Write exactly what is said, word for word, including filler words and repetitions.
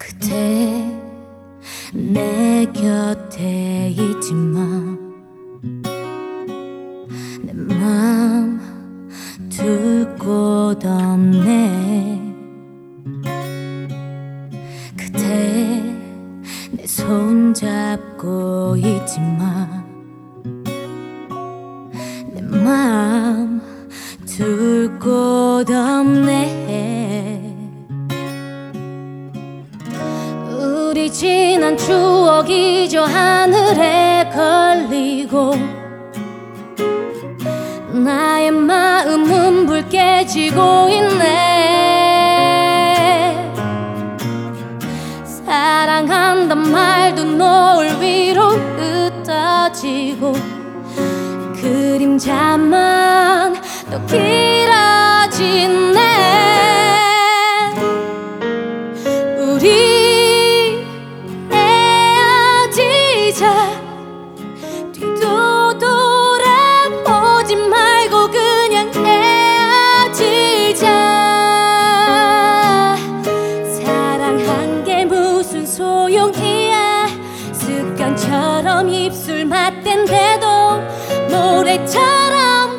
그대 내 곁에 있지만 내 맘 둘 곳 없네. 그대 내 손 잡고 있지만 내 맘 둘 곳 없네. 우리 지난 추억이 저 하늘에 걸리고 나의 마음은 불 깨지고 있네. 사랑한단 말도 노을 위로 흩어지고 그림자만 더 길어지네. 우리 헤어지자. 뒤도 돌아보지 말고 그냥 헤어지자. 사랑한 게 무슨 소용이야. 습관처럼 입술 맞댄데도 노래처럼